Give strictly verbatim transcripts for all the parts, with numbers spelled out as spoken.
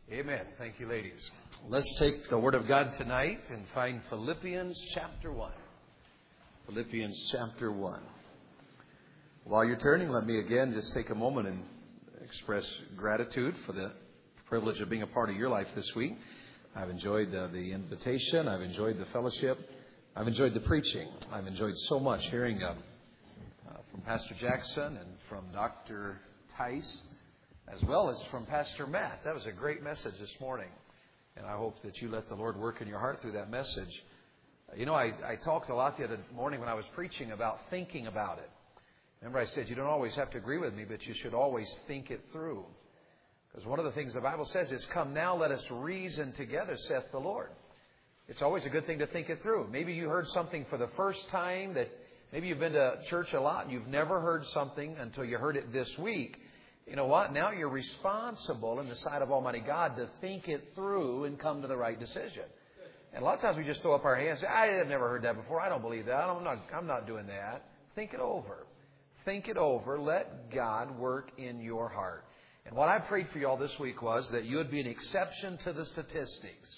Amen. Thank you, ladies. Let's take the Word of God tonight and find Philippians chapter one. Philippians chapter one. While you're turning, let me again just take a moment and express gratitude for the privilege of being a part of your life this week. I've enjoyed uh, the invitation. I've enjoyed the fellowship. I've enjoyed the preaching. I've enjoyed so much hearing uh, uh, from Pastor Jackson and from Doctor Tice, as well as from Pastor Matt. That was a great message this morning. And I hope that you let the Lord work in your heart through that message. You know, I, I talked a lot the other morning when I was preaching about thinking about it. Remember I said you don't always have to agree with me, but you should always think it through. Because one of the things the Bible says is, come now, let us reason together, saith the Lord. It's always a good thing to think it through. Maybe you heard something for the first time, that maybe you've been to church a lot and you've never heard something until you heard it this week. You know what? Now you're responsible in the sight of Almighty God to think it through and come to the right decision. And a lot of times we just throw up our hands and say, I have never heard that before. I don't believe that. I'm not, I'm not doing that. Think it over. Think it over. Let God work in your heart. And what I prayed for you all this week was that you would be an exception to the statistics.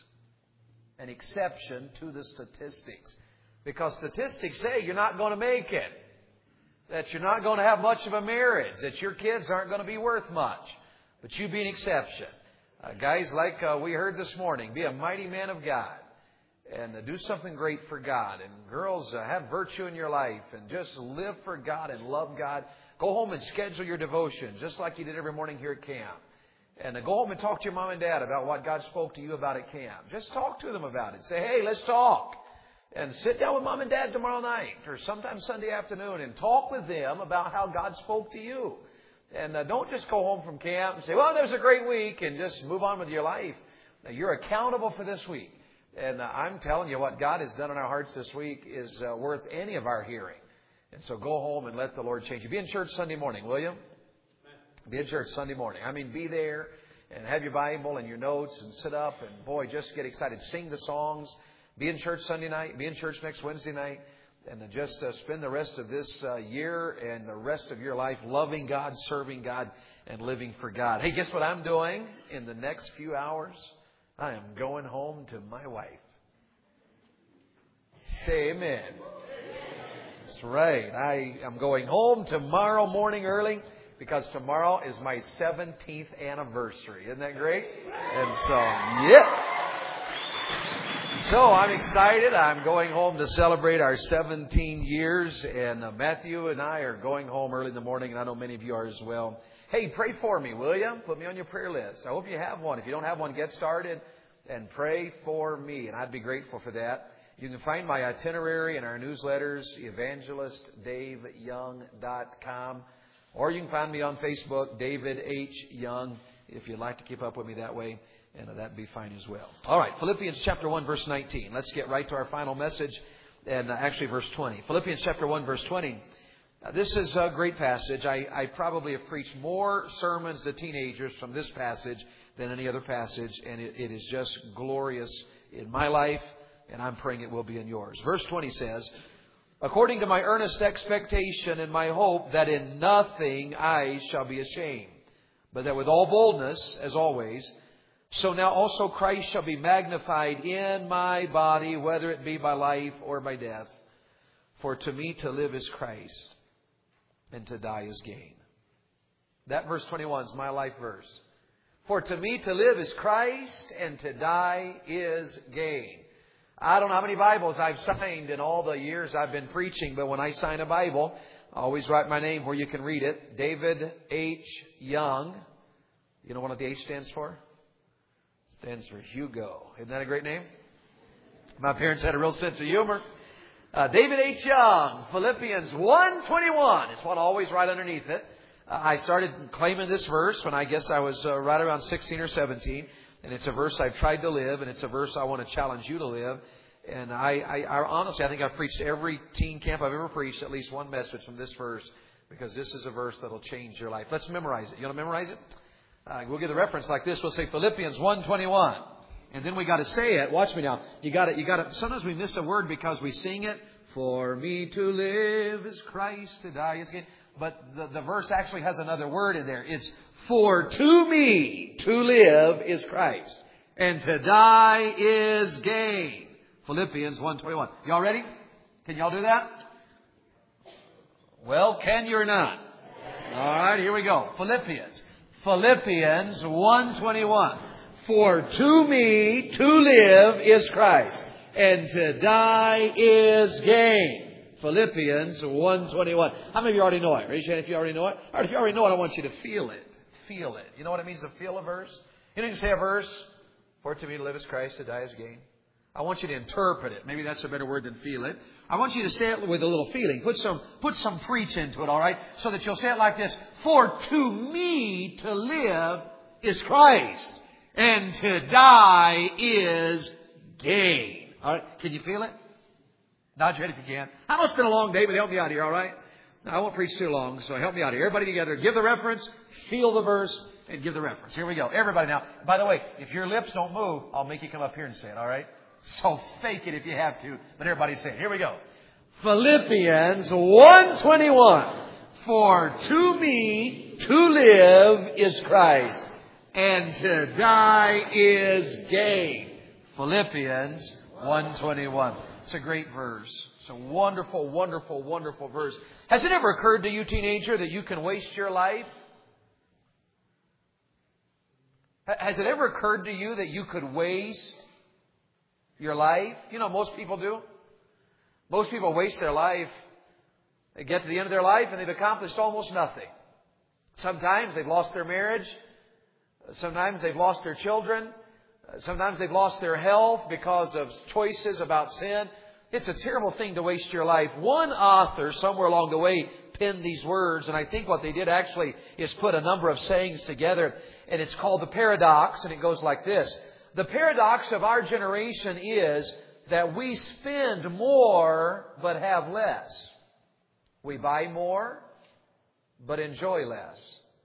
An exception to the statistics. Because statistics say you're not going to make it. That you're not going to have much of a marriage. That your kids aren't going to be worth much. But you be an exception. Uh, guys, like uh, we heard this morning, be a mighty man of God. And uh, do something great for God. And girls, uh, have virtue in your life. And just live for God and love God. Go home and schedule your devotion, just like you did every morning here at camp. And uh, go home and talk to your mom and dad about what God spoke to you about at camp. Just talk to them about it. Say, hey, let's talk. And sit down with mom and dad tomorrow night or sometime Sunday afternoon and talk with them about how God spoke to you. And uh, don't just go home from camp and say, well, there's a great week, and just move on with your life. Now, you're accountable for this week. And uh, I'm telling you, what God has done in our hearts this week is uh, worth any of our hearing. And so go home and let the Lord change you. Be in church Sunday morning, will you? Be in church Sunday morning. I mean, be there and have your Bible and your notes and sit up and, boy, just get excited. Sing the songs. Be in church Sunday night. Be in church next Wednesday night. And just uh, spend the rest of this uh, year and the rest of your life loving God, serving God, and living for God. Hey, guess what I'm doing in the next few hours? I am going home to my wife. Say amen. That's right. I am going home tomorrow morning early because tomorrow is my seventeenth anniversary. Isn't that great? And so, yeah. So I'm excited. I'm going home to celebrate our seventeen years. And uh, Matthew and I are going home early in the morning. And I know many of you are as well. Hey, pray for me, will you? Put me on your prayer list. I hope you have one. If you don't have one, get started and pray for me. And I'd be grateful for that. You can find my itinerary in our newsletters, evangelist dave young dot com. Or you can find me on Facebook, David H. Young, if you'd like to keep up with me that way. And that'd be fine as well. All right, Philippians chapter one, verse nineteen. Let's get right to our final message. And actually, verse twenty. Philippians chapter one, verse twenty. Uh, this is a great passage. I, I probably have preached more sermons to teenagers from this passage than any other passage. And it, it is just glorious in my life. And I'm praying it will be in yours. Verse twenty says, according to my earnest expectation and my hope that in nothing I shall be ashamed, but that with all boldness, as always, so now also Christ shall be magnified in my body, whether it be by life or by death. For to me to live is Christ, and to die is gain. That verse twenty-one is my life verse. For to me to live is Christ, and to die is gain. I don't know how many Bibles I've signed in all the years I've been preaching, but when I sign a Bible, I always write my name where you can read it. David H. Young. You know what the H stands for? It stands for Hugo. Isn't that a great name? My parents had a real sense of humor. Uh, David H. Young, Philippians one twenty-one is what I always write underneath it. Uh, I started claiming this verse when I guess I was uh, right around sixteen or seventeen. And it's a verse I've tried to live, and it's a verse I want to challenge you to live. And I, I, I honestly, I think I've preached every teen camp I've ever preached, at least one message from this verse, because this is a verse that will change your life. Let's memorize it. You want to memorize it? Uh, we'll give the reference like this. We'll say Philippians one twenty-one. And then we got to say it. Watch me now. You got to, you got to, sometimes we miss a word because we sing it. For me to live is Christ, to die is gain. but the, the verse actually has another word in there. It's, for to me to live is Christ, and to die is gain. Philippians one twenty-one. Y'all ready? Can y'all do that? Well, can you or not? All right, here we go. Philippians. Philippians one twenty-one. For to me to live is Christ, and to die is gain. Philippians one twenty-one. How many of you already know it? Raise your hand if you already know it. All right, if you already know it, I want you to feel it. Feel it. You know what it means to feel a verse? You know, you can say a verse, for to me to live is Christ, to die is gain. I want you to interpret it. Maybe that's a better word than feel it. I want you to say it with a little feeling. Put some, put some preach into it, all right? So that you'll say it like this. For to me to live is Christ, and to die is gain. All right? Can you feel it? Nod your head if you can. I know it's been a long day, but help me out here, all right? Now, I won't preach too long, so help me out here. Everybody together, give the reference, feel the verse, and give the reference. Here we go. Everybody now. By the way, if your lips don't move, I'll make you come up here and say it, all right? So fake it if you have to, but everybody say it. Here we go. Philippians one twenty-one. For to me to live is Christ, and to die is gain. Philippians one twenty-one. It's a great verse. It's a wonderful, wonderful, wonderful verse. Has it ever occurred to you, teenager, that you can waste your life? Has it ever occurred to you that you could waste your life? You know, most people do. Most people waste their life. They get to the end of their life and they've accomplished almost nothing. Sometimes they've lost their marriage. Sometimes they've lost their children. Sometimes they've lost their health because of choices about sin. It's a terrible thing to waste your life. One author somewhere along the way penned these words, and I think what they did actually is put a number of sayings together, and it's called The Paradox, and it goes like this. The paradox of our generation is that we spend more but have less. We buy more but enjoy less.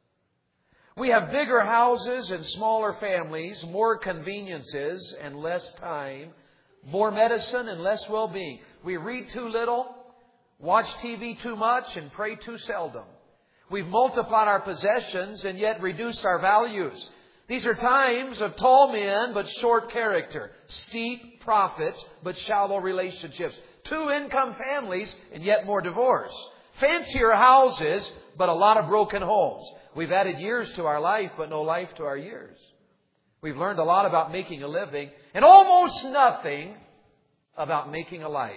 We have bigger houses and smaller families, more conveniences and less time, more medicine and less well-being. We read too little, watch T V too much, and pray too seldom. We've multiplied our possessions and yet reduced our values. These are times of tall men but short character, steep profits but shallow relationships, two-income families and yet more divorce, fancier houses but a lot of broken homes. We've added years to our life but no life to our years. We've learned a lot about making a living and almost nothing about making a life.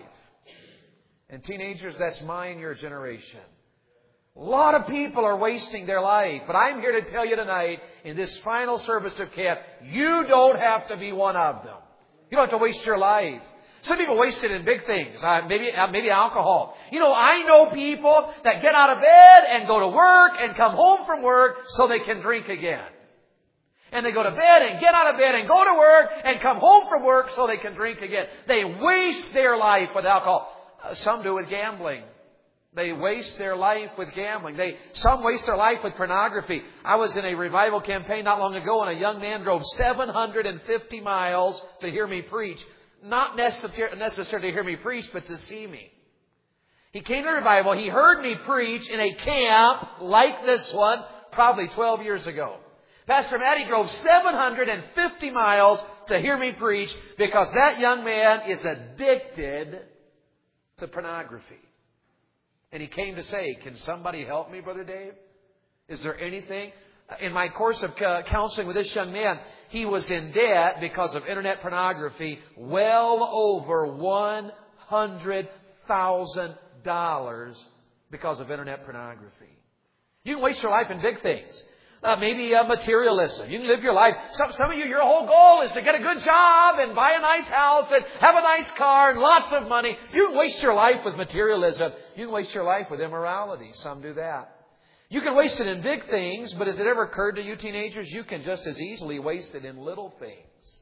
And teenagers, that's my and your generation. A lot of people are wasting their life. But I'm here to tell you tonight, in this final service of camp, you don't have to be one of them. You don't have to waste your life. Some people waste it in big things. Uh, maybe, uh, maybe alcohol. You know, I know people that get out of bed and go to work and come home from work so they can drink again. And they go to bed and get out of bed and go to work and come home from work so they can drink again. They waste their life with alcohol. Uh, some do with gambling. They waste their life with gambling. They, some waste their life with pornography. I was in a revival campaign not long ago, and a young man drove seven hundred fifty miles to hear me preach. Not necessarily to hear me preach, but to see me. He came to revival. He heard me preach in a camp like this one probably twelve years ago. Pastor Matty drove seven hundred fifty miles to hear me preach because that young man is addicted to pornography. And he came to say, can somebody help me, Brother Dave? Is there anything? In my course of counseling with this young man, he was in debt because of internet pornography, well over one hundred thousand dollars because of internet pornography. You can waste your life in big things. Uh, maybe uh, materialism. You can live your life. Some, some of you, your whole goal is to get a good job and buy a nice house and have a nice car and lots of money. You can waste your life with materialism. You can waste your life with immorality. Some do that. You can waste it in big things, but has it ever occurred to you teenagers, you can just as easily waste it in little things.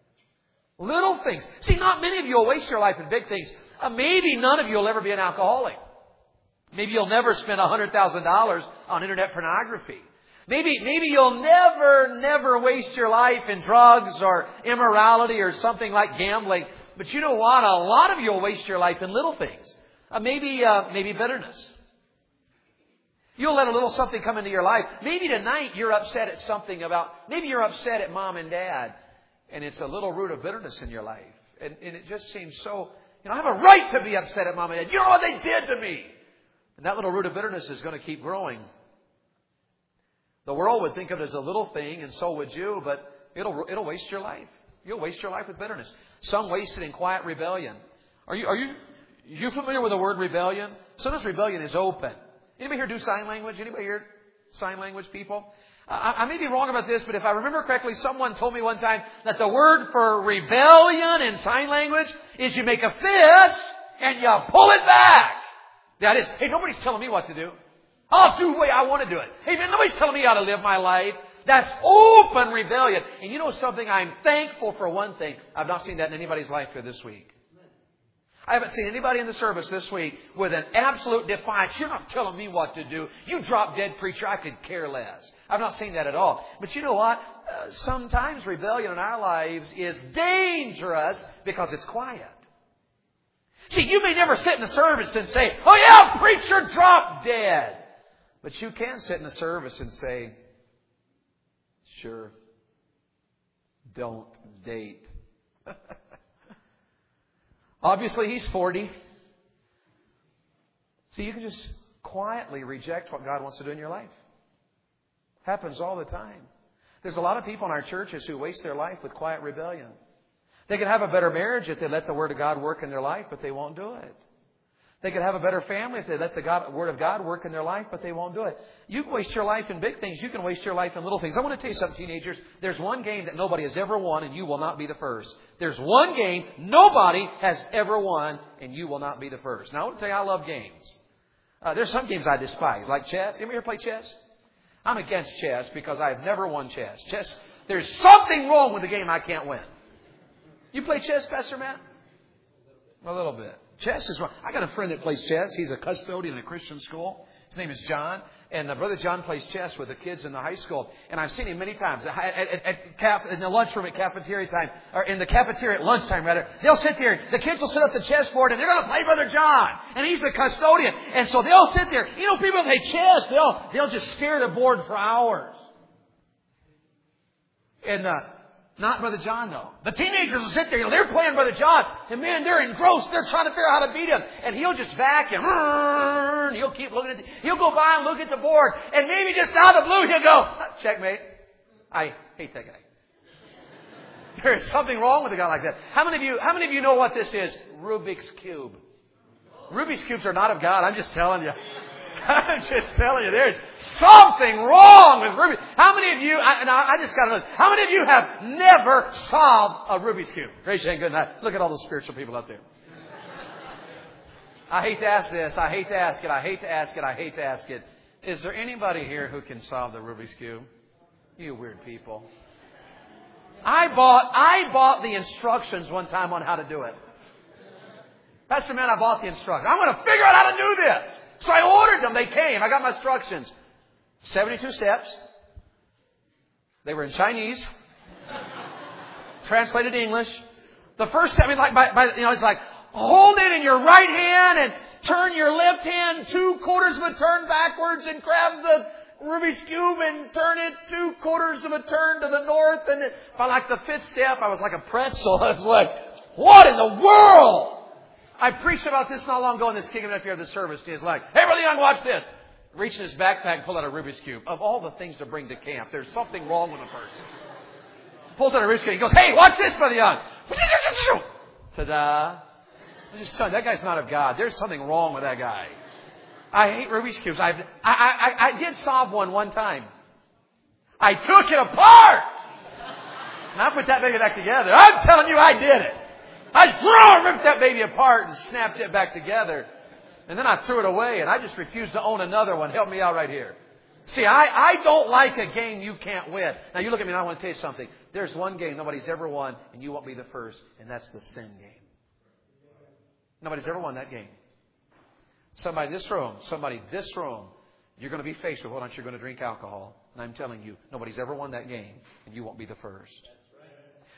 Little things. See, not many of you will waste your life in big things. Uh, maybe none of you will ever be an alcoholic. Maybe you'll never spend one hundred thousand dollars on internet pornography. Maybe, maybe you'll never, never waste your life in drugs or immorality or something like gambling. But you know what? A lot of you will waste your life in little things. Uh, maybe, uh, maybe bitterness. You'll let a little something come into your life. Maybe tonight you're upset at something about, maybe you're upset at mom and dad, and it's a little root of bitterness in your life. And, and it just seems so, you know, I have a right to be upset at mom and dad. You know what they did to me? And that little root of bitterness is going to keep growing. The world would think of it as a little thing, and so would you, but it'll it'll waste your life. You'll waste your life with bitterness. Some waste it in quiet rebellion. Are you are you you familiar with the word rebellion? Sometimes rebellion is open. Anybody here do sign language? Anybody here sign language people? I, I may be wrong about this, but if I remember correctly, someone told me one time that the word for rebellion in sign language is you make a fist and you pull it back. That is, hey, nobody's telling me what to do. I'll do the way I want to do it. Hey, man, nobody's telling me how to live my life. That's open rebellion. And you know something? I'm thankful for one thing. I've not seen that in anybody's life here this week. I haven't seen anybody in the service this week with an absolute defiance. You're not telling me what to do. You drop dead, preacher. I could care less. I've not seen that at all. But you know what? Uh, sometimes rebellion in our lives is dangerous because it's quiet. See, you may never sit in a service and say, oh yeah, preacher, drop dead. But you can sit in a service and say, sure, don't date. Obviously, he's forty. So you can just quietly reject what God wants to do in your life. Happens all the time. There's a lot of people in our churches who waste their life with quiet rebellion. They could have a better marriage if they let the Word of God work in their life, but they won't do it. They could have a better family if they let the God, Word of God work in their life, but they won't do it. You can waste your life in big things. You can waste your life in little things. I want to tell you something, teenagers. There's one game that nobody has ever won, and you will not be the first. There's one game nobody has ever won, and you will not be the first. Now, I want to tell you, I love games. Uh, there's some games I despise, like chess. Anybody ever play chess? I'm against chess because I've never won chess. Chess, there's something wrong with the game I can't win. You play chess, Pastor Matt? A little bit. Chess is wrong. I got a friend that plays chess. He's a custodian in a Christian school. His name is John. And uh, Brother John plays chess with the kids in the high school. And I've seen him many times at, at, at cap, in the lunchroom at cafeteria time, or in the cafeteria at lunchtime, rather. They'll sit there. The kids will sit up the chessboard and they're going to play Brother John. And he's the custodian. And so they'll sit there. You know, people that play chess, they'll, they'll just stare at a board for hours. And, uh, Not Brother John, though. The teenagers will sit there. You know, they're playing Brother John. And, man, they're engrossed. They're trying to figure out how to beat him. And he'll just vacuum. And he'll keep looking at the, he'll go by and look at the board. And maybe just out of the blue, he'll go, checkmate. I hate that guy. There is something wrong with a guy like that. How many of you, how many of you know what this is? Rubik's Cube. Rubik's Cubes are not of God. I'm just telling you. I'm just telling you, there's something wrong with Rubik's. How many of you, I, and I, I just got to know, how many of you have never solved a Rubik's Cube? Raise your hand, good night. Look at all those spiritual people out there. I hate to ask this. I hate to ask it. I hate to ask it. I hate to ask it. Is there anybody here who can solve the Rubik's Cube? You weird people. I bought, I bought the instructions one time on how to do it. Pastor Man, I bought the instructions. I'm going to figure out how to do this. So I ordered them. They came. I got my instructions. seventy-two steps. They were in Chinese. Translated to English. The first step, I mean, like, by, by, you know, it's like, hold it in your right hand and turn your left hand two quarters of a turn backwards and grab the Rubik's Cube and turn it two quarters of a turn to the north. And it, by like the fifth step, I was like a pretzel. I was like, what in the world? I preached about this not long ago, and this kid up here at the service. He's like, hey, Brother Young, watch this. Reach in his backpack and pull out a Rubik's Cube. Of all the things to bring to camp, there's something wrong with the person. Pulls out a Rubik's Cube. He goes, hey, watch this, Brother Young. Ta-da. I just said, that guy's not of God. There's something wrong with that guy. I hate Rubik's Cubes. I've, I, I, I did solve one one time. I took it apart. And I put that baby back together. I'm telling you, I did it. I threw, ripped that baby apart and snapped it back together. And then I threw it away, and I just refused to own another one. Help me out right here. See, I, I don't like a game you can't win. Now, you look at me and I want to tell you something. There's one game nobody's ever won, and you won't be the first, and that's the sin game. Nobody's ever won that game. Somebody in this room, somebody in this room, you're going to be faced with whether or not you're going to drink alcohol. And I'm telling you, nobody's ever won that game, and you won't be the first.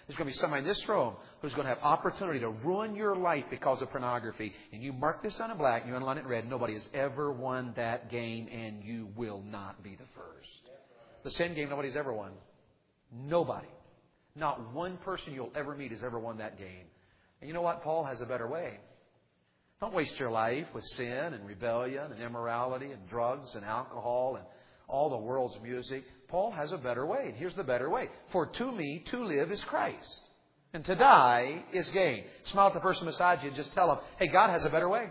There's going to be somebody in this room who's going to have opportunity to ruin your life because of pornography. And you mark this on in black and you underline it in red. Nobody has ever won that game, and you will not be the first. The sin game, nobody's ever won. Nobody. Not one person you'll ever meet has ever won that game. And you know what? Paul has a better way. Don't waste your life with sin and rebellion and immorality and drugs and alcohol and all the world's music. Paul has a better way. And here's the better way. For to me, to live is Christ, and to die is gain. Smile at the person beside you and just tell them, hey, God has a better way.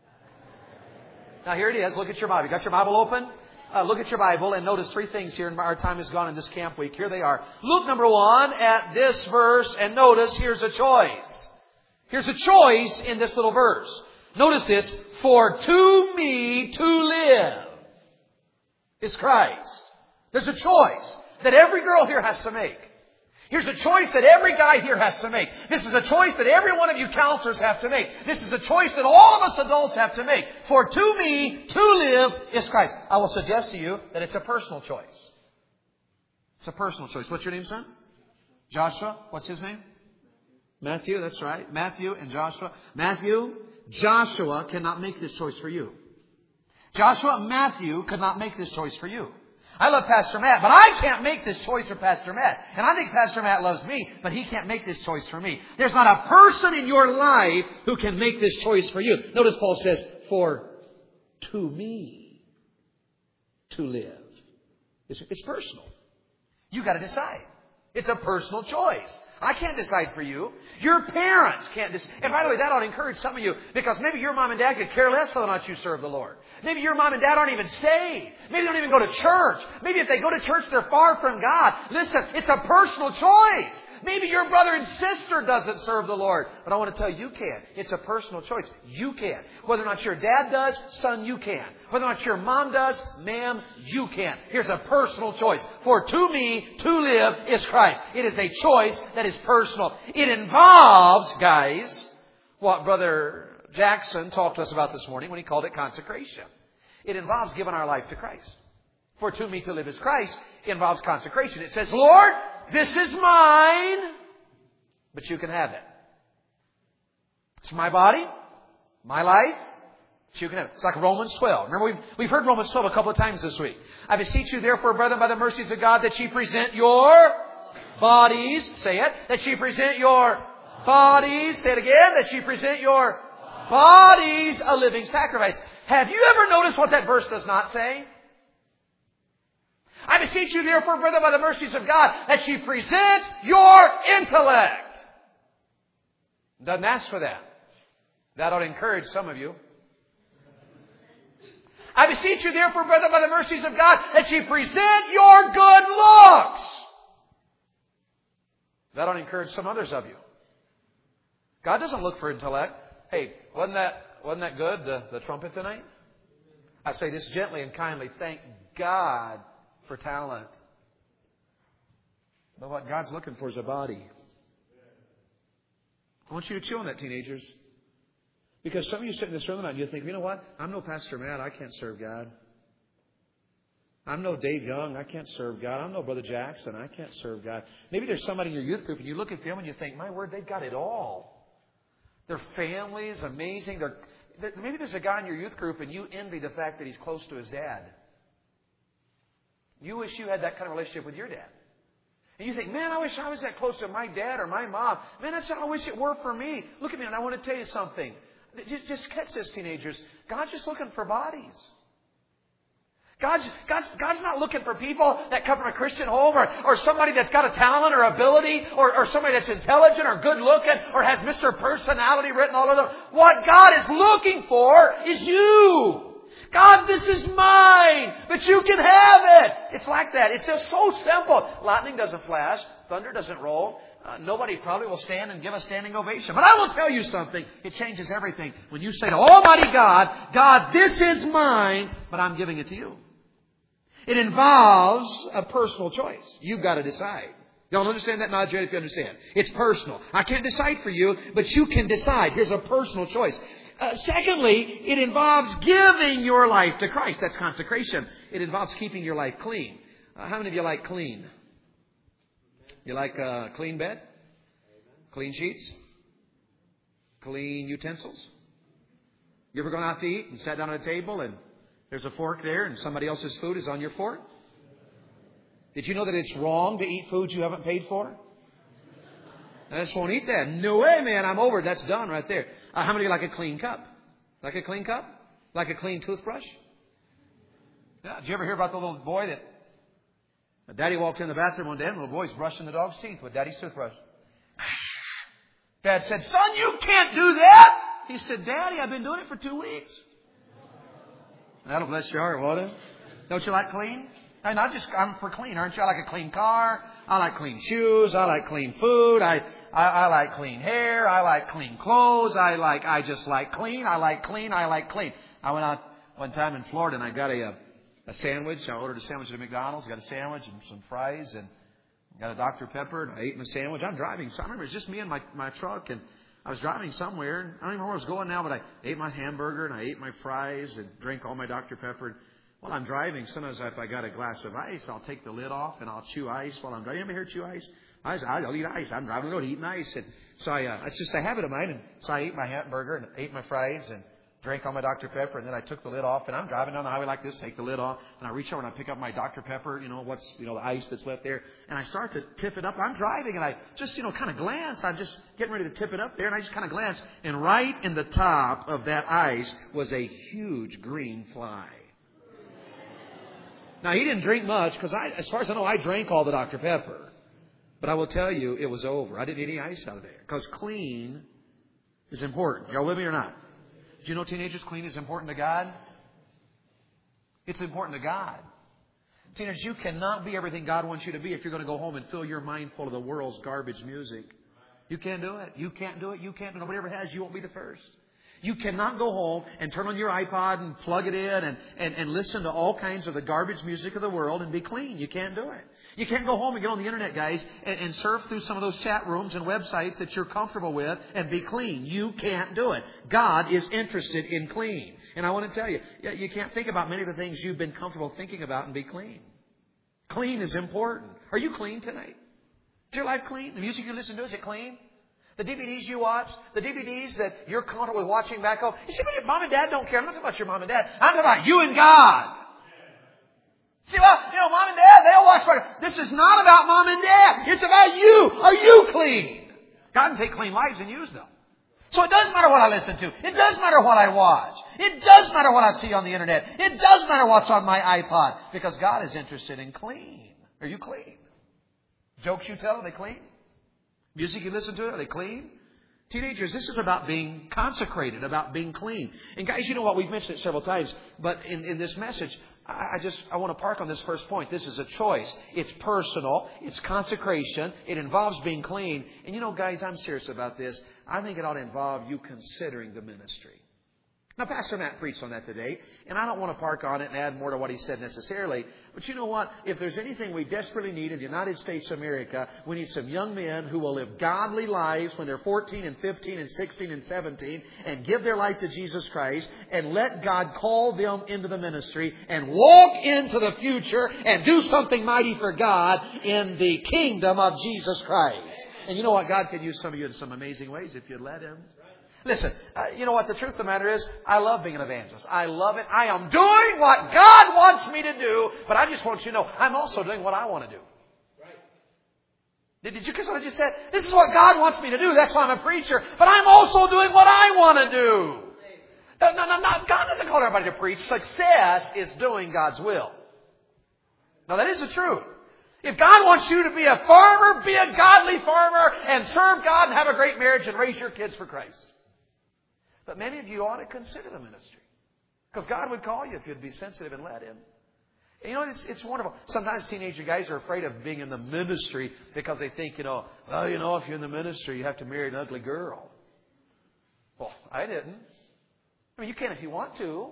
Now here it is. Look at your Bible. You got your Bible open? Uh, look at your Bible and notice three things here. And our time is gone in this camp week. Here they are. Look, number one, at this verse and notice here's a choice. Here's a choice in this little verse. Notice this. For to me to live is Christ. There's a choice that every girl here has to make. Here's a choice that every guy here has to make. This is a choice that every one of you counselors have to make. This is a choice that all of us adults have to make. For to me, to live is Christ. I will suggest to you that it's a personal choice. It's a personal choice. What's your name, son? Joshua. What's his name? Matthew. That's right. Matthew and Joshua. Matthew, Joshua cannot make this choice for you. Joshua, Matthew could not make this choice for you. I love Pastor Matt, but I can't make this choice for Pastor Matt. And I think Pastor Matt loves me, but he can't make this choice for me. There's not a person in your life who can make this choice for you. Notice Paul says, for to me to live. It's, it's personal. You got to decide. It's a personal choice. I can't decide for you. Your parents can't decide. And by the way, that ought to encourage some of you, because maybe your mom and dad could care less whether or not you serve the Lord. Maybe your mom and dad aren't even saved. Maybe they don't even go to church. Maybe if they go to church, they're far from God. Listen, it's a personal choice. Maybe your brother and sister doesn't serve the Lord. But I want to tell you, you can. It's a personal choice. You can. Whether or not your dad does, son, you can. Whether or not your mom does, ma'am, you can. Here's a personal choice. For to me, to live is Christ. It is a choice that is personal. It involves, guys, what Brother Jackson talked to us about this morning when he called it consecration. It involves giving our life to Christ. For to me to live is Christ involves consecration. It says, Lord, this is mine, but you can have it. It's my body, my life, but you can have it. It's like Romans twelve. Remember, we've, we've heard Romans twelve a couple of times this week. I beseech you, therefore, brethren, by the mercies of God, that ye present your bodies, say it, that ye present your bodies, say it again, that ye present your bodies a living sacrifice. Have you ever noticed what that verse does not say? I beseech you, therefore, brethren, by the mercies of God, that ye present your intellect. Doesn't ask for that. That ought to encourage some of you. I beseech you, therefore, brethren, by the mercies of God, that ye present your good looks. That ought to encourage some others of you. God doesn't look for intellect. Hey, wasn't that wasn't that good, the, the trumpet tonight? I say this gently and kindly. Thank God for talent. But what God's looking for is a body. I want you to chew on that, teenagers. Because some of you sit in this room tonight and you think, you know what? I'm no Pastor Matt. I can't serve God. I'm no Dave Young. I can't serve God. I'm no Brother Jackson. I can't serve God. Maybe there's somebody in your youth group and you look at them and you think, my word, they've got it all. Their family is amazing. They're, maybe there's a guy in your youth group and you envy the fact that he's close to his dad. You wish you had that kind of relationship with your dad. And you think, man, I wish I was that close to my dad or my mom. Man, that's how I wish it were for me. Look at me, and I want to tell you something. Just, just catch this, teenagers. God's just looking for bodies. God's, God's, God's not looking for people that come from a Christian home or, or somebody that's got a talent or ability or, or somebody that's intelligent or good looking or has Mister Personality written all over them. What God is looking for is you. God, this is mine, but you can have it. It's like that. It's just so simple. Lightning doesn't flash. Thunder doesn't roll. Uh, nobody probably will stand and give a standing ovation. But I will tell you something. It changes everything. When you say to Almighty God, God, this is mine, but I'm giving it to you. It involves a personal choice. You've got to decide. Y'all understand that? Nod your head if you understand. It's personal. I can't decide for you, but you can decide. Here's a personal choice. Uh, secondly, it involves giving your life to Christ. That's consecration. It involves keeping your life clean. Uh, how many of you like clean? You like a clean bed? Clean sheets? Clean utensils? You ever gone out to eat and sat down at a table and there's a fork there and somebody else's food is on your fork? Did you know that it's wrong to eat food you haven't paid for? I just won't eat that. No way, man. I'm over it. That's done right there. Uh, how many like a clean cup? Like a clean cup? Like a clean toothbrush? Yeah. Did you ever hear about the little boy that Daddy walked in the bathroom one day and the little boy's brushing the dog's teeth with Daddy's toothbrush? Dad said, "Son, you can't do that." He said, "Daddy, I've been doing it for two weeks." That'll bless your heart, won't it? Don't you like clean? And I just, I'm for clean, aren't you? I like a clean car. I like clean shoes. I like clean food. I, I, I like clean hair. I like clean clothes. I like, I just like clean. I like clean. I like clean. I went out one time in Florida and I got a, a sandwich. I ordered a sandwich at McDonald's. Got a sandwich and some fries and got a Doctor Pepper and I ate my sandwich. I'm driving. So I remember it was just me and my, my truck and I was driving somewhere. And I don't even know where I was going now, but I ate my hamburger and I ate my fries and drank all my Doctor Pepper. And while I'm driving, sometimes if I got a glass of ice, I'll take the lid off and I'll chew ice while I'm driving. You ever hear chew ice? I I'll eat ice. I'm driving the road eating ice. And so I, uh, it's just a habit of mine. And so I ate my hamburger and ate my fries and drank all my Doctor Pepper. And then I took the lid off and I'm driving down the highway like this, take the lid off. And I reach over and I pick up my Doctor Pepper, you know, what's, you know, the ice that's left there. And I start to tip it up. I'm driving and I just, you know, kind of glance. I'm just getting ready to tip it up there. And I just kind of glance. And right in the top of that ice was a huge green fly. Now, he didn't drink much because, I, as far as I know, I drank all the Doctor Pepper. But I will tell you, it was over. I didn't eat any ice out of there because clean is important. Y'all with me or not? Do you know, teenagers, clean is important to God? It's important to God. Teenagers, you cannot be everything God wants you to be if you're going to go home and fill your mind full of the world's garbage music. You can't do it. You can't do it. You can't do it. Nobody ever has. You won't be the first. You cannot go home and turn on your iPod and plug it in and, and, and listen to all kinds of the garbage music of the world and be clean. You can't do it. You can't go home and get on the internet, guys, and, and surf through some of those chat rooms and websites that you're comfortable with and be clean. You can't do it. God is interested in clean. And I want to tell you, you can't think about many of the things you've been comfortable thinking about and be clean. Clean is important. Are you clean tonight? Is your life clean? The music you listen to, is it clean? The D V Ds you watch, the D V Ds that you're comfortable with watching back home. You see, when your mom and dad don't care. I'm not talking about your mom and dad. I'm talking about you and God. See, well, you know, mom and dad, they'll watch. This is not about mom and dad. It's about you. Are you clean? God can take clean lives and use them. So it doesn't matter what I listen to. It does matter what I watch. It does matter what I see on the internet. It does matter what's on my iPod. Because God is interested in clean. Are you clean? Jokes you tell, are they clean? Music you listen to, are they clean? Teenagers, this is about being consecrated, about being clean. And guys, you know what? We've mentioned it several times. But in, in this message, I just I want to park on this first point. This is a choice. It's personal. It's consecration. It involves being clean. And you know, guys, I'm serious about this. I think it ought to involve you considering the ministry. Now, Pastor Matt preached on that today, and I don't want to park on it and add more to what he said necessarily. But you know what? If there's anything we desperately need in the United States of America, we need some young men who will live godly lives when they're fourteen and fifteen and sixteen and seventeen and give their life to Jesus Christ and let God call them into the ministry and walk into the future and do something mighty for God in the kingdom of Jesus Christ. And you know what? God could use some of you in some amazing ways if you'd let Him. Listen, uh, you know what? The truth of the matter is, I love being an evangelist. I love it. I am doing what God wants me to do, but I just want you to know, I'm also doing what I want to do. Right. Did, did you catch what I just said? This is what God wants me to do. That's why I'm a preacher. But I'm also doing what I want to do. No, no, no, no. God doesn't call everybody to preach. Success is doing God's will. Now, that is the truth. If God wants you to be a farmer, be a godly farmer and serve God and have a great marriage and raise your kids for Christ. But many of you ought to consider the ministry. Because God would call you if you'd be sensitive and let Him. And you know, it's, it's wonderful. Sometimes teenager guys are afraid of being in the ministry because they think, you know, well, you know, if you're in the ministry, you have to marry an ugly girl. Well, I didn't. I mean, you can if you want to.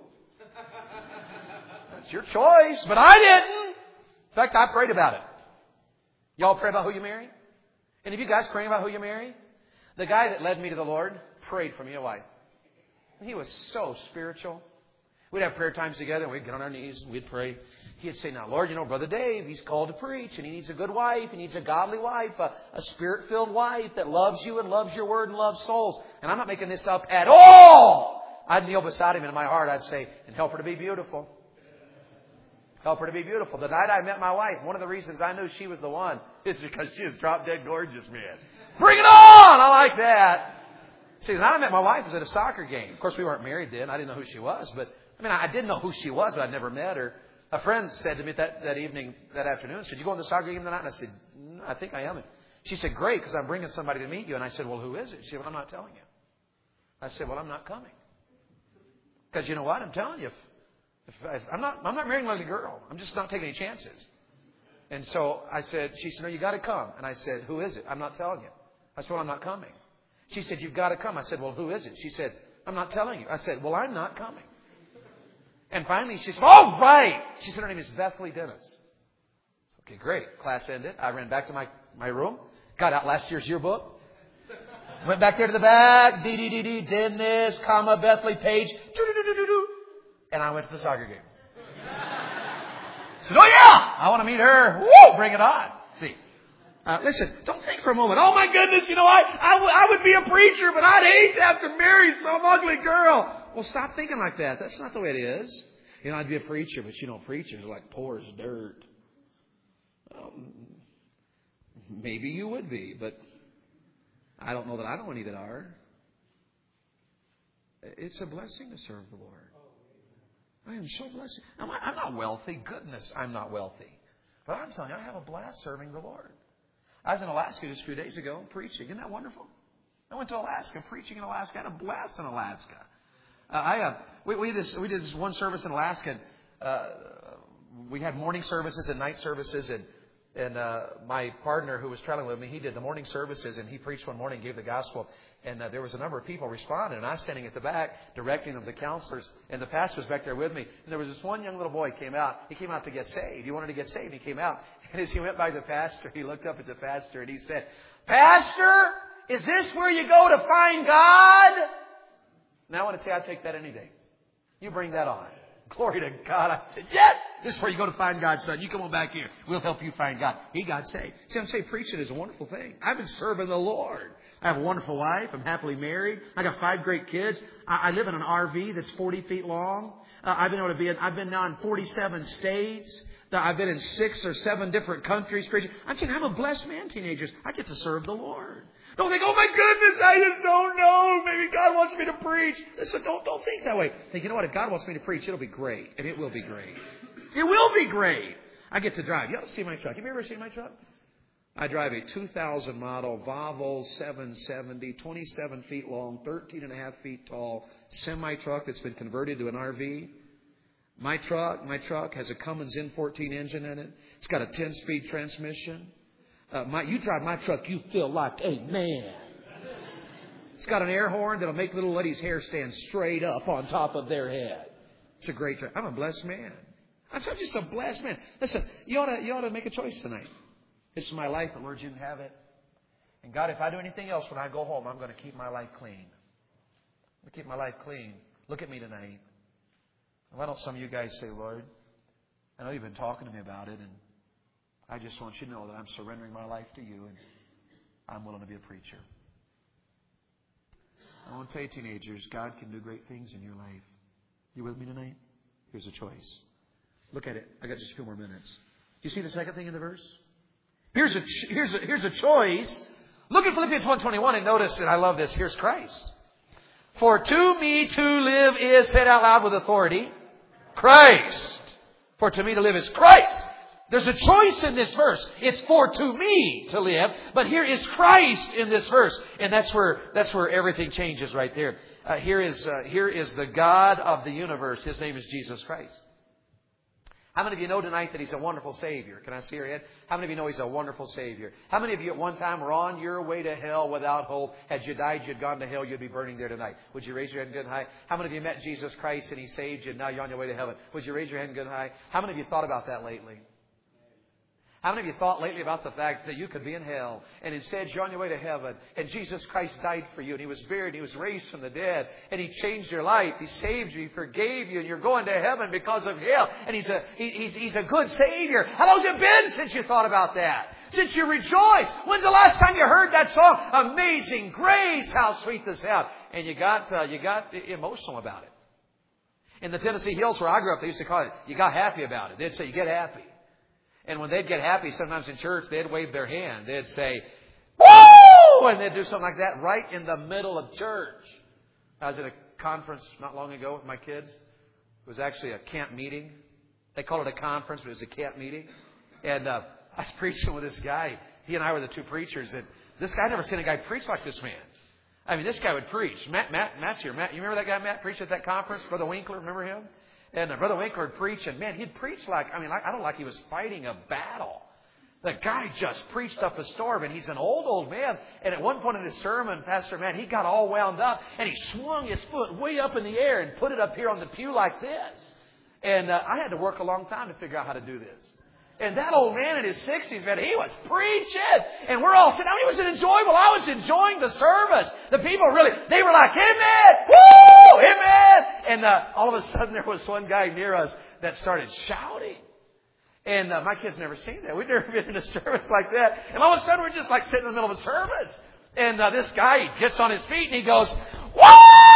That's your choice. But I didn't. In fact, I prayed about it. Y'all pray about who you marry? And if you guys praying about who you marry? The guy that led me to the Lord prayed for me a wife. He was so spiritual. We'd have prayer times together, and we'd get on our knees and we'd pray. He'd say, now, Lord, you know, Brother Dave, he's called to preach, and he needs a good wife. He needs a godly wife, a, a Spirit-filled wife that loves you and loves your word and loves souls. And I'm not making this up at all. I'd kneel beside him, and in my heart I'd say, and help her to be beautiful. Help her to be beautiful. The night I met my wife, one of the reasons I knew she was the one is because she is drop-dead gorgeous, man. Bring it on! I like that. See, the night I met my wife was at a soccer game. Of course, we weren't married then. I didn't know who she was. But, I mean, I did know who she was, but I'd never met her. A friend said to me that, that evening, that afternoon, said, you going to the soccer game tonight? And I said, no, I think I am. She said, great, because I'm bringing somebody to meet you. And I said, well, who is it? She said, well, I'm not telling you. I said, well, I'm not coming. Because you know what? I'm telling you, if, if, if I'm not I'm not marrying an ugly girl. I'm just not taking any chances. And so I said, she said, no, you got to come. And I said, who is it? I'm not telling you. I said, well, I'm not coming. She said, you've got to come. I said, well, who is it? She said, I'm not telling you. I said, well, I'm not coming. And finally, she said, all right. She said, her name is Bethany Dennis. Okay, great. Class ended. I ran back to my, my room, got out last year's yearbook, went back there to the back, D D D D, Dennis, comma, Bethany Page, and I went to the soccer game. I said, oh yeah, I want to meet her. Woo, bring it on. See, uh, listen, don't think for a moment, oh my goodness, you know, I, I, w- I would be a preacher, but I'd hate to have to marry some ugly girl. Well, stop thinking like that. That's not the way it is. You know, I'd be a preacher, but you know, preachers are like poor as dirt. Um, maybe you would be, but I don't know that I know any that are. It's a blessing to serve the Lord. I am so blessed. I'm I'm not wealthy. Goodness, I'm not wealthy. But I'm telling you, I have a blast serving the Lord. I was in Alaska just a few days ago preaching. Isn't that wonderful? I went to Alaska, preaching in Alaska. I had a blast in Alaska. Uh, I uh, we, we, did this, we did this one service in Alaska. And, uh, we had morning services and night services. And, and uh, my partner who was traveling with me, he did the morning services. And he preached one morning, gave the gospel. And uh, there was a number of people responding. And I was standing at the back, directing them to counselors. And the pastor was back there with me. And there was this one young little boy came out. He came out to get saved. He wanted to get saved. He came out. And as he went by the pastor, he looked up at the pastor and he said, Pastor, is this where you go to find God? Now I want to say I'd take that any day. You bring that on. Glory to God. I said, yes, this is where you go to find God, son. You come on back here. We'll help you find God. He got saved. See, I'm saying preaching is a wonderful thing. I've been serving the Lord. I have a wonderful wife. I'm happily married. I got five great kids. I, I live in an R V that's forty feet long. Uh, I've been able to be in, I've been now in forty-seven states. I've been in six or seven different countries preaching. I'm saying I'm a blessed man, teenagers. I get to serve the Lord. Don't think, oh my goodness, I just don't know. Maybe God wants me to preach. Listen, don't, don't think that way. Think, you know what? If God wants me to preach, it'll be great. And it will be great. It will be great. I get to drive. You ought to see my truck. Have you ever seen my truck? I drive a two thousand model Volvo seven seventy, twenty-seven feet long, thirteen and a half feet tall semi truck that's been converted to an R V. My truck, my truck has a Cummins N fourteen engine in it. It's got a ten-speed transmission. Uh, my, you drive my truck, you feel like a man. It's got an air horn that'll make little ladies' hair stand straight up on top of their head. It's a great truck. I'm a blessed man. I'm just a blessed man. Listen, you ought to, you ought to make a choice tonight. This is my life. The Lord, you can have it. And God, if I do anything else when I go home, I'm going to keep my life clean. I'm going to keep my life clean. Look at me tonight. Why don't some of you guys say, Lord, I know you've been talking to me about it, and I just want you to know that I'm surrendering my life to you, and I'm willing to be a preacher. I want to tell you, teenagers, God can do great things in your life. You with me tonight? Here's a choice. Look at it. I got just a few more minutes. Do you see the second thing in the verse? Here's a, here's a, here's a choice. Look at Philippians one twenty-one and notice, and I love this, here's Christ. For to me to live is, said out loud with authority, Christ. For to me to live is Christ. There's a choice in this verse. It's for to me to live, but here is Christ in this verse, and that's where that's where everything changes right there. Uh, here is uh, here is the God of the universe. His name is Jesus Christ. How many of you know tonight that He's a wonderful Savior? Can I see your head? How many of you know He's a wonderful Savior? How many of you at one time were on your way to hell without hope? Had you died, you'd gone to hell, you'd be burning there tonight. Would you raise your hand good and high? How many of you met Jesus Christ and He saved you and now you're on your way to heaven? Would you raise your hand good and high? How many of you thought about that lately? How many of you thought lately about the fact that you could be in hell and instead you're on your way to heaven and Jesus Christ died for you and He was buried, He was raised from the dead and He changed your life. He saved you, He forgave you and you're going to heaven because of Him. And He's a, he, he's, he's a good Savior. How long's it been since you thought about that? Since you rejoiced? When's the last time you heard that song? Amazing Grace, how sweet the sound. And you got, uh, you got emotional about it. In the Tennessee Hills where I grew up, they used to call it, you got happy about it. They'd say, you get happy. And when they'd get happy, sometimes in church, they'd wave their hand. They'd say, woo! And they'd do something like that right in the middle of church. I was at a conference not long ago with my kids. It was actually a camp meeting. They called it a conference, but it was a camp meeting. And uh, I was preaching with this guy. He and I were the two preachers. And this guy, I'd never seen a guy preach like this man. I mean, this guy would preach. Matt, Matt, Matt's here. Matt, you remember that guy Matt preached at that conference? Brother Winkler, remember him? And uh, Brother Winkler would preach, and man, he'd preach like, I mean, like, I don't like he was fighting a battle. The guy just preached up a storm, and he's an old, old man. And at one point in his sermon, Pastor Matt, he got all wound up, and he swung his foot way up in the air and put it up here on the pew like this. And uh, I had to work a long time to figure out how to do this. And that old man in his sixties, man, he was preaching. And we're all sitting down. It was enjoyable. I was enjoying the service. The people really, they were like, amen, woo, amen. And uh, all of a sudden there was one guy near us that started shouting. And uh, my kids never seen that. We'd never been in a service like that. And all of a sudden we're just like sitting in the middle of a service. And uh, this guy gets on his feet and he goes, woo,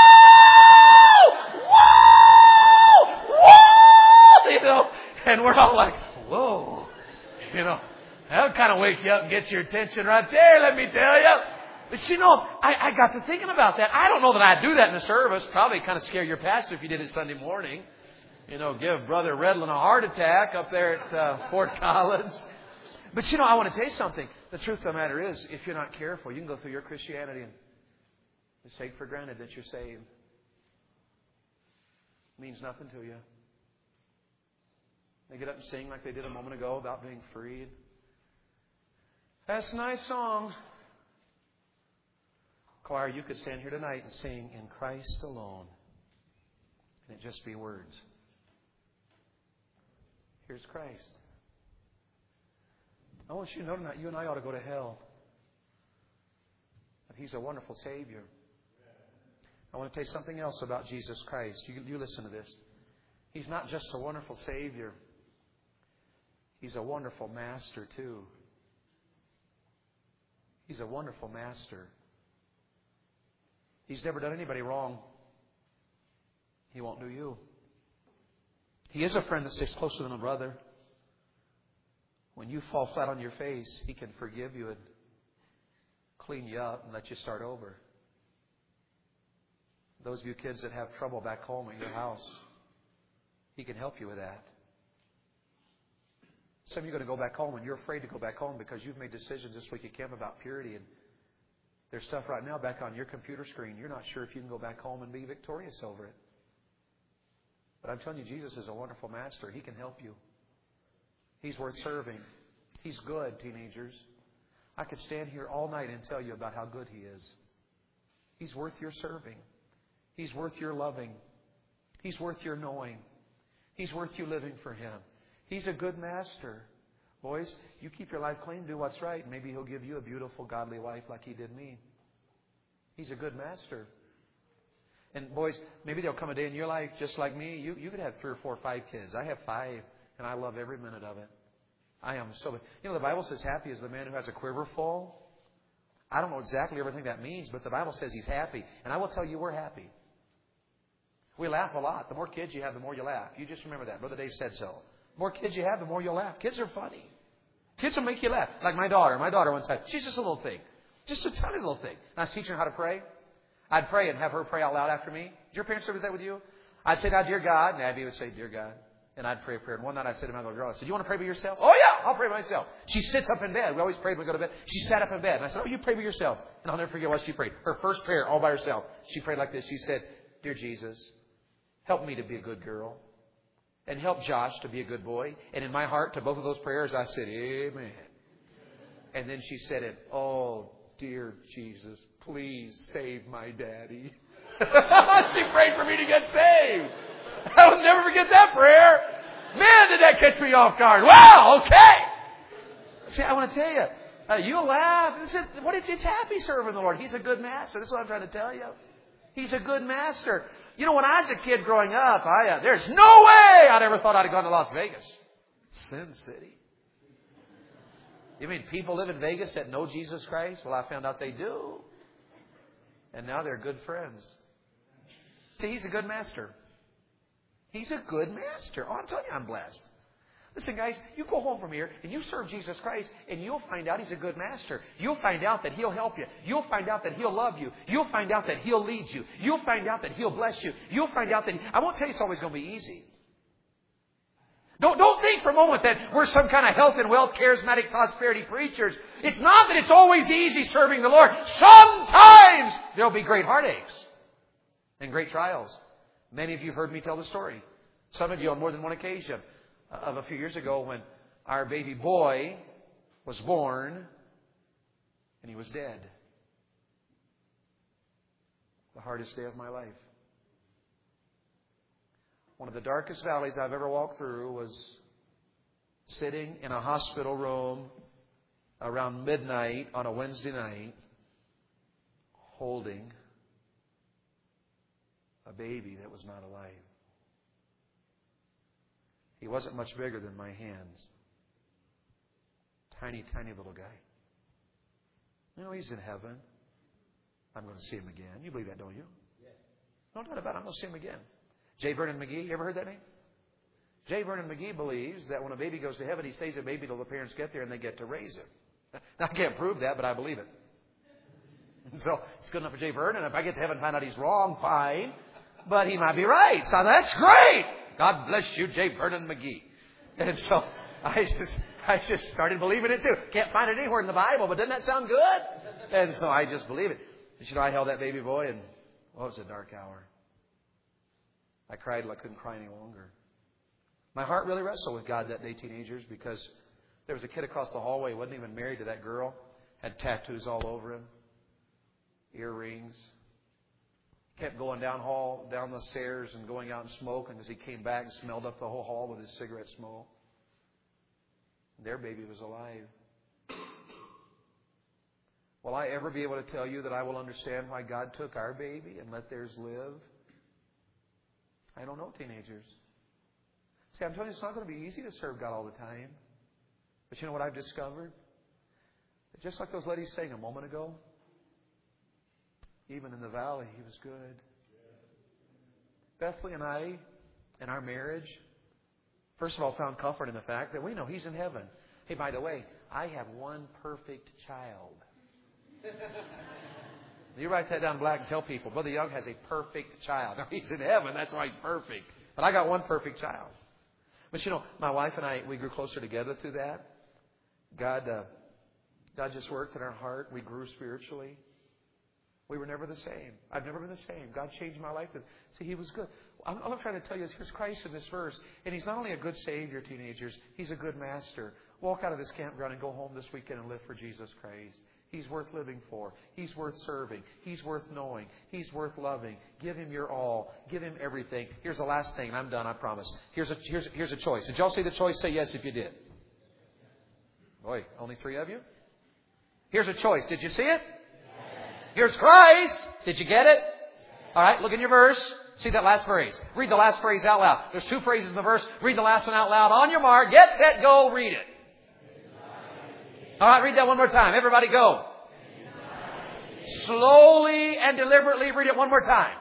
woo, woo, you know. And we're all like, whoa. You know, that'll kind of wake you up and get your attention right there, let me tell you. But you know, I, I got to thinking about that. I don't know that I'd do that in the service. Probably kind of scare your pastor if you did it Sunday morning. You know, give Brother Redlin a heart attack up there at uh, Fort Collins. But you know, I want to tell you something. The truth of the matter is, if you're not careful, you can go through your Christianity and just take for granted that you're saved. It means nothing to you. They get up and sing like they did a moment ago about being freed. That's a nice song. Choir, you could stand here tonight and sing In Christ Alone. And it just be words. Here's Christ. I want you to know tonight, you and I ought to go to hell. But He's a wonderful Savior. I want to tell you something else about Jesus Christ. You, you listen to this. He's not just a wonderful Savior. He's a wonderful Master, too. He's a wonderful Master. He's never done anybody wrong. He won't do you. He is a friend that sticks closer than a brother. When you fall flat on your face, He can forgive you and clean you up and let you start over. Those of you kids that have trouble back home at your house, He can help you with that. Some of you are going to go back home and you're afraid to go back home because you've made decisions this week at camp about purity. And there's stuff right now back on your computer screen. You're not sure if you can go back home and be victorious over it. But I'm telling you, Jesus is a wonderful Master. He can help you. He's worth serving. He's good, teenagers. I could stand here all night and tell you about how good He is. He's worth your serving. He's worth your loving. He's worth your knowing. He's worth you living for Him. He's a good Master. Boys, you keep your life clean, do what's right. Maybe He'll give you a beautiful, godly wife like He did me. He's a good Master. And boys, maybe there'll come a day in your life just like me. You, you could have three or four or five kids. I have five, and I love every minute of it. I am so... You know, the Bible says happy is the man who has a quiver full. I don't know exactly everything that means, but the Bible says he's happy. And I will tell you, we're happy. We laugh a lot. The more kids you have, the more you laugh. You just remember that. Brother Dave said so. The more kids you have, the more you'll laugh. Kids are funny. Kids will make you laugh. Like my daughter. My daughter one time, she's just a little thing. Just a tiny little thing. And I was teaching her how to pray. I'd pray and have her pray out loud after me. Did your parents ever do that with you? I'd say, now, dear God. And Abby would say, dear God. And I'd pray a prayer. And one night I said to my little girl, I said, you want to pray by yourself? Oh, yeah, I'll pray by myself. She sits up in bed. We always prayed when we go to bed. She sat up in bed. And I said, oh, you pray by yourself. And I'll never forget what she prayed. Her first prayer all by herself. She prayed like this. She said, dear Jesus, help me to be a good girl. And help Josh to be a good boy. And in my heart, to both of those prayers, I said, amen. And then she said it, oh, dear Jesus, please save my daddy. She prayed for me to get saved. I will never forget that prayer. Man, did that catch me off guard. Wow, okay. See, I want to tell you, uh, you'll laugh. It's, what it's, it's happy serving the Lord. He's a good master. That's what I'm trying to tell you. He's a good master. You know, when I was a kid growing up, I uh, there's no way I'd ever thought I'd have gone to Las Vegas. Sin City. You mean people live in Vegas that know Jesus Christ? Well, I found out they do. And now they're good friends. See, He's a good master. He's a good master. Oh, I'm telling you, I'm blessed. Listen, guys, you go home from here and you serve Jesus Christ and you'll find out He's a good master. You'll find out that He'll help you. You'll find out that He'll love you. You'll find out that He'll lead you. You'll find out that He'll bless you. You'll find out that... He, I won't tell you it's always going to be easy. Don't, don't think for a moment that we're some kind of health and wealth, charismatic prosperity preachers. It's not that it's always easy serving the Lord. Sometimes there'll be great heartaches and great trials. Many of you have heard me tell the story. Some of you on more than one occasion. Of a few years ago when our baby boy was born and he was dead. The hardest day of my life. One of the darkest valleys I've ever walked through was sitting in a hospital room around midnight on a Wednesday night holding a baby that was not alive. He wasn't much bigger than my hands. Tiny, tiny little guy. You know, He's in heaven. I'm going to see Him again. You believe that, don't you? Yes. No doubt about it. I'm going to see Him again. J. Vernon McGee. You ever heard that name? J. Vernon McGee believes that when a baby goes to heaven, he stays a baby till the parents get there and they get to raise him. Now, I can't prove that, but I believe it. So it's good enough for J. Vernon. If I get to heaven and find out he's wrong, fine. But he might be right. So that's great. God bless you, J. Vernon McGee. And so I just I just started believing it too. Can't find it anywhere in the Bible, but doesn't that sound good? And so I just believe it. And you know, I held that baby boy, and well, it was a dark hour. I cried till I couldn't cry any longer. My heart really wrestled with God that day, teenagers, because there was a kid across the hallway, wasn't even married to that girl, had tattoos all over him, earrings. Kept going down hall, down the stairs and going out and smoking as he came back and smelled up the whole hall with his cigarette smoke. Their baby was alive. Will I ever be able to tell you that I will understand why God took our baby and let theirs live? I don't know, teenagers. See, I'm telling you, it's not going to be easy to serve God all the time. But you know what I've discovered? That just like those ladies sang a moment ago, even in the valley, He was good. Bethany and I, in our marriage, first of all, found comfort in the fact that we know He's in heaven. Hey, by the way, I have one perfect child. You write that down black and tell people, Brother Young has a perfect child. Now, He's in heaven. That's why He's perfect. But I got one perfect child. But you know, my wife and I, we grew closer together through that. God, uh, God just worked in our heart. We grew spiritually. We were never the same. I've never been the same. God changed my life. See, He was good. All I'm trying to tell you is here's Christ in this verse. And He's not only a good Savior, teenagers. He's a good Master. Walk out of this campground and go home this weekend and live for Jesus Christ. He's worth living for. He's worth serving. He's worth knowing. He's worth loving. Give Him your all. Give Him everything. Here's the last thing, and I'm done, I promise. Here's a, here's, here's a choice. Did y'all see the choice? Say yes if you did. Boy, only three of you? Here's a choice. Did you see it? Here's Christ. Did you get it? All right, look in your verse. See that last phrase. Read the last phrase out loud. There's two phrases in the verse. Read the last one out loud. On your mark. Get set, go. Read it. All right, read that one more time. Everybody go. Slowly and deliberately read it one more time.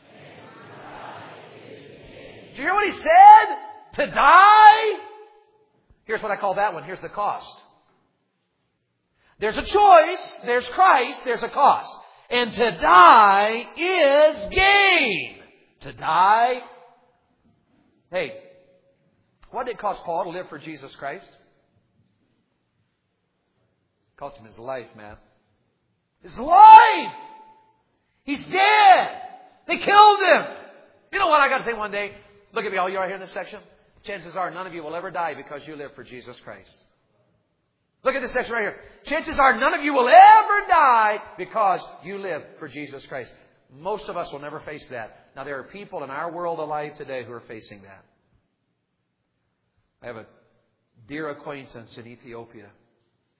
Did you hear what he said? To die? Here's what I call that one. Here's the cost. There's a choice. There's Christ. There's a cost. And to die is gain. To die. Hey, what did it cost Paul to live for Jesus Christ? It cost him his life, man. His life! He's dead! They killed him! You know what I got to think one day? Look at me, all you are here in this section. Chances are none of you will ever die because you live for Jesus Christ. Look at this section right here. Chances are none of you will ever die because you live for Jesus Christ. Most of us will never face that. Now, there are people in our world alive today who are facing that. I have a dear acquaintance in Ethiopia.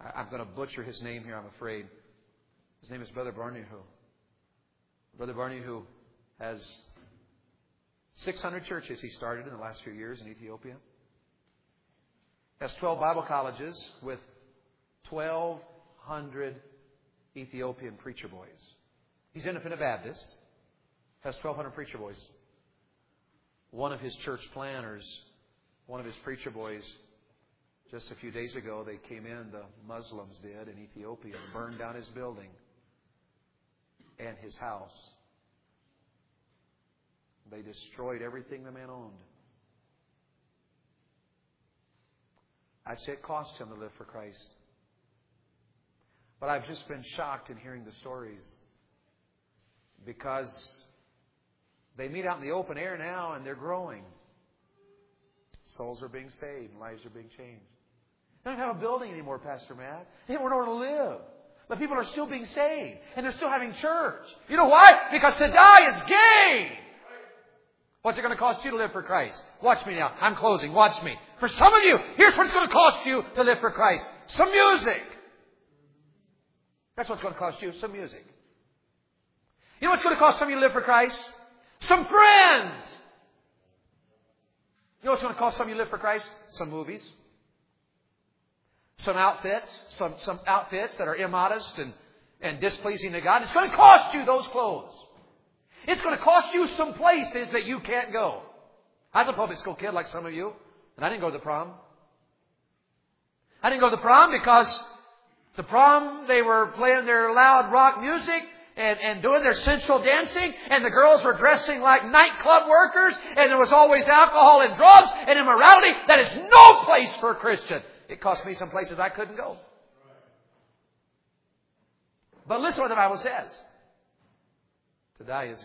I'm going to butcher his name here, I'm afraid. His name is Brother Barnihu. Brother Barnihu has six hundred churches he started in the last few years in Ethiopia. Has twelve Bible colleges with twelve hundred Ethiopian preacher boys. He's independent Baptist. Has twelve hundred preacher boys. One of his church planners, one of his preacher boys, just a few days ago, they came in, the Muslims did, in Ethiopia, and burned down his building and his house. They destroyed everything the man owned. I say it cost him to live for Christ. But I've just been shocked in hearing the stories, because they meet out in the open air now and they're growing. Souls are being saved. Lives are being changed. They don't have a building anymore, Pastor Matt. They have nowhere to live. But people are still being saved. And they're still having church. You know why? Because to die is gain. What's it going to cost you to live for Christ? Watch me now. I'm closing. Watch me. For some of you, here's what it's going to cost you to live for Christ. Some music. That's what's going to cost you. Some music. You know what's going to cost some of you to live for Christ? Some friends. You know what's going to cost some of you to live for Christ? Some movies. Some outfits. Some, some outfits that are immodest and, and displeasing to God. It's going to cost you those clothes. It's going to cost you some places that you can't go. I was a public school kid like some of you, and I didn't go to the prom. I didn't go to the prom because the prom, they were playing their loud rock music and, and doing their sensual dancing, and the girls were dressing like nightclub workers, and there was always alcohol and drugs and immorality. That is no place for a Christian. It cost me some places I couldn't go. But listen to what the Bible says. To die is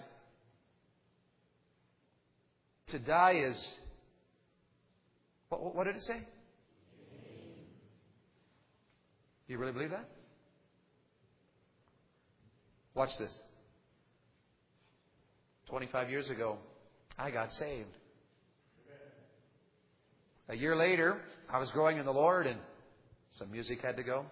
To die is what, what did it say? Do you really believe that? Watch this. Twenty-five years ago, I got saved. A year later, I was growing in the Lord, and some music had to go.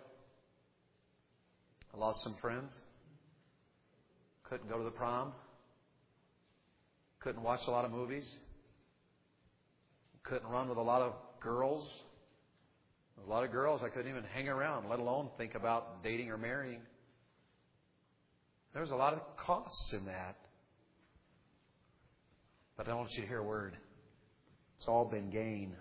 I lost some friends. Couldn't go to the prom. Couldn't watch a lot of movies. Couldn't run with a lot of girls. A lot of girls I couldn't even hang around, let alone think about dating or marrying. There was a lot of costs in that. But I want you to hear a word. It's all been gain.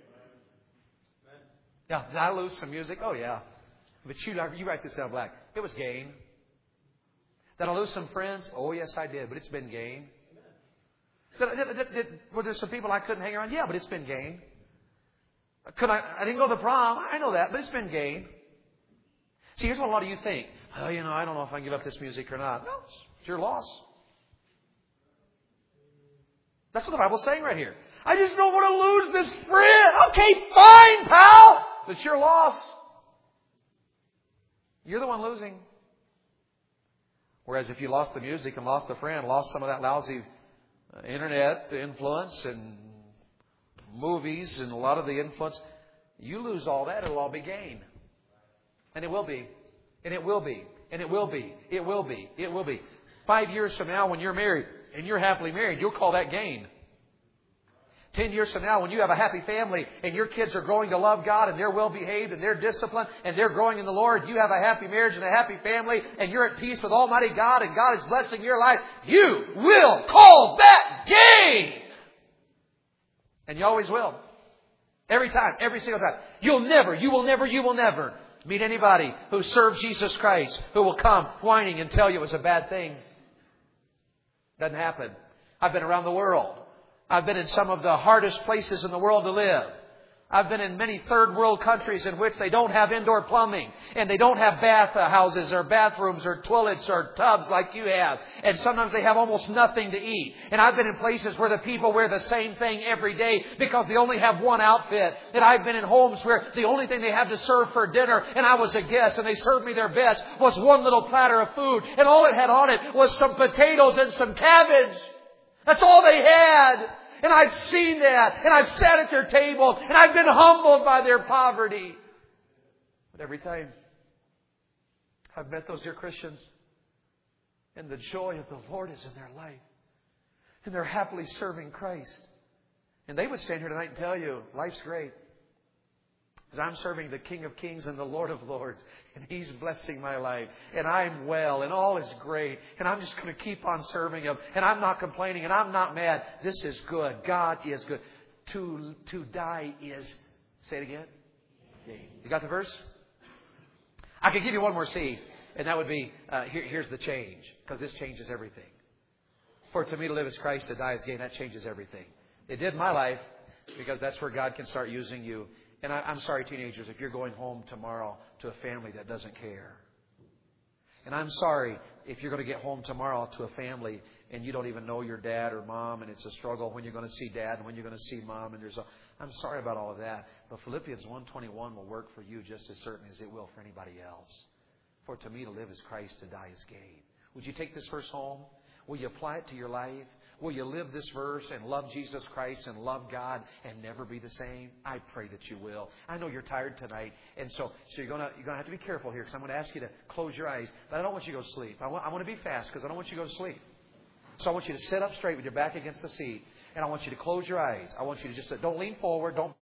Yeah, did I lose some music? Oh, yeah. But you, you write this down black. It was gain. Did I lose some friends? Oh, yes, I did. But it's been gain. Did, did, did, did, were there some people I couldn't hang around? Yeah, but it's been gain. Could I, I didn't go to the prom. I know that, but it's been gain. See, here's what a lot of you think. Oh, you know, I don't know if I can give up this music or not. No, it's your loss. That's what the Bible's saying right here. I just don't want to lose this friend. Okay, fine, pal. But it's your loss. You're the one losing. Whereas if you lost the music and lost the friend, lost some of that lousy internet influence and movies and a lot of the influence, you lose all that, it'll all be gain. And it will be. And it will be. And it will be. It will be. It will be. Five years from now when you're married and you're happily married, you'll call that gain. Ten years from now when you have a happy family and your kids are growing to love God and they're well behaved and they're disciplined and they're growing in the Lord, you have a happy marriage and a happy family and you're at peace with Almighty God and God is blessing your life, you will call that gain. And you always will. Every time, every single time. You'll never, you will never, you will never meet anybody who served Jesus Christ who will come whining and tell you it was a bad thing. Doesn't happen. I've been around the world. I've been in some of the hardest places in the world to live. I've been in many third world countries in which they don't have indoor plumbing and they don't have bath houses or bathrooms or toilets or tubs like you have. And sometimes they have almost nothing to eat. And I've been in places where the people wear the same thing every day because they only have one outfit. And I've been in homes where the only thing they have to serve for dinner, and I was a guest and they served me their best, was one little platter of food. And all it had on it was some potatoes and some cabbage. That's all they had. And I've seen that. And I've sat at their table. And I've been humbled by their poverty. But every time I've met those dear Christians, and the joy of the Lord is in their life, and they're happily serving Christ. And they would stand here tonight and tell you, life's great. Because I'm serving the King of Kings and the Lord of Lords. And He's blessing my life. And I'm well. And all is great. And I'm just going to keep on serving Him. And I'm not complaining. And I'm not mad. This is good. God is good. To, to die is, say it again. You got the verse? I could give you one more C. And that would be, uh, here, here's the change. Because this changes everything. For to me to live is Christ, to die is gain. That changes everything. It did in my life. Because that's where God can start using you. And I, I'm sorry, teenagers, if you're going home tomorrow to a family that doesn't care. And I'm sorry if you're going to get home tomorrow to a family and you don't even know your dad or mom, and it's a struggle when you're going to see dad and when you're going to see mom. And there's a, I'm sorry about all of that. But Philippians one twenty-one will work for you just as certain as it will for anybody else. For to me to live is Christ, to die is gain. Would you take this verse home? Will you apply it to your life? Will you live this verse and love Jesus Christ and love God and never be the same? I pray that you will. I know you're tired tonight, and so, so you're going to you're going to have to be careful here, because I'm going to ask you to close your eyes. But I don't want you to go to sleep. I want, I want to be fast because I don't want you to go to sleep. So I want you to sit up straight with your back against the seat, and I want you to close your eyes. I want you to just don't lean forward. Don't